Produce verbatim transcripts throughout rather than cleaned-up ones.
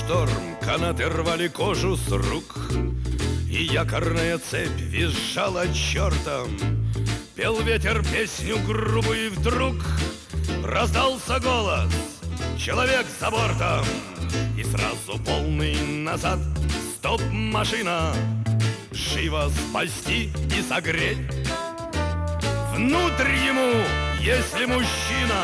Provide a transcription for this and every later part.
шторм, канаты рвали кожу с рук, и якорная цепь визжала чертом. Пел ветер песню грубую, и вдруг раздался голос: человек за бортом! И сразу полный назад. Стоп, машина! Живо спасти и согреть. Внутрь ему, если мужчина,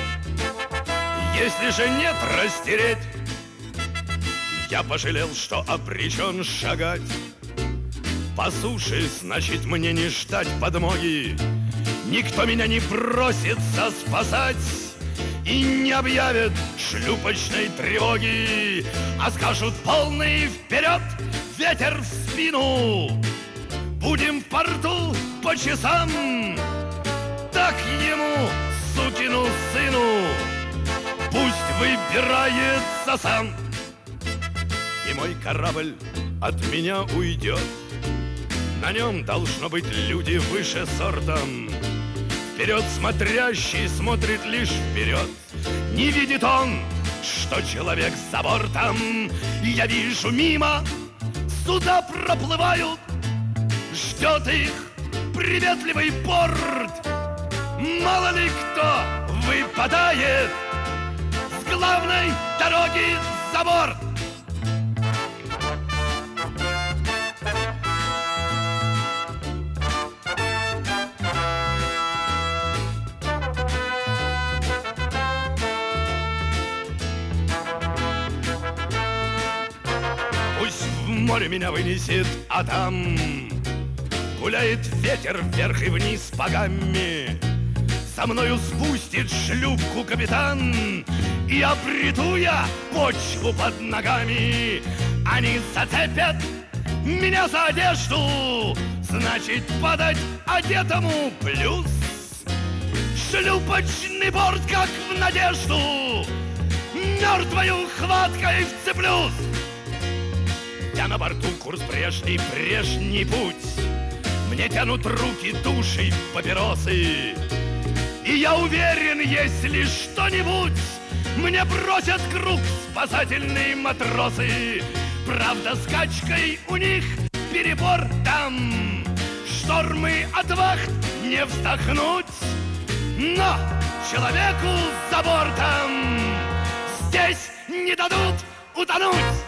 если же нет, растереть. Я пожалел, что обречен шагать по суше, значит, мне не ждать подмоги. Никто меня не бросится спасать и не объявит шлюпочной тревоги, а скажут: полный вперед, ветер в спину, будем в порту по часам. Так ему, сукину сыну, пусть выбирается сам. И мой корабль от меня уйдет, на нем должно быть люди выше сортом. Вперед смотрящий смотрит лишь вперед, не видит он, что человек за бортом. Я вижу мимо, суда проплывают, ждет их приветливый порт. Мало ли кто выпадает с главной дороги за борт. Пусть в море меня вынесет, а там гуляет ветер вверх и вниз по гамме. За мною спустит шлюпку капитан, и обрету я почву под ногами. Они зацепят меня за одежду, значит, подать одетому плюс. Шлюпочный борт, как в надежду, мертвою хваткой вцеплюсь. Я на борту, курс прежний, прежний путь. Мне тянут руки, души, папиросы. И я уверен, если что-нибудь мне бросят круг спасательные матросы. Правда, с качкой у них перебор там, штормы от вахт не вздохнуть. Но человеку за бортом здесь не дадут утонуть.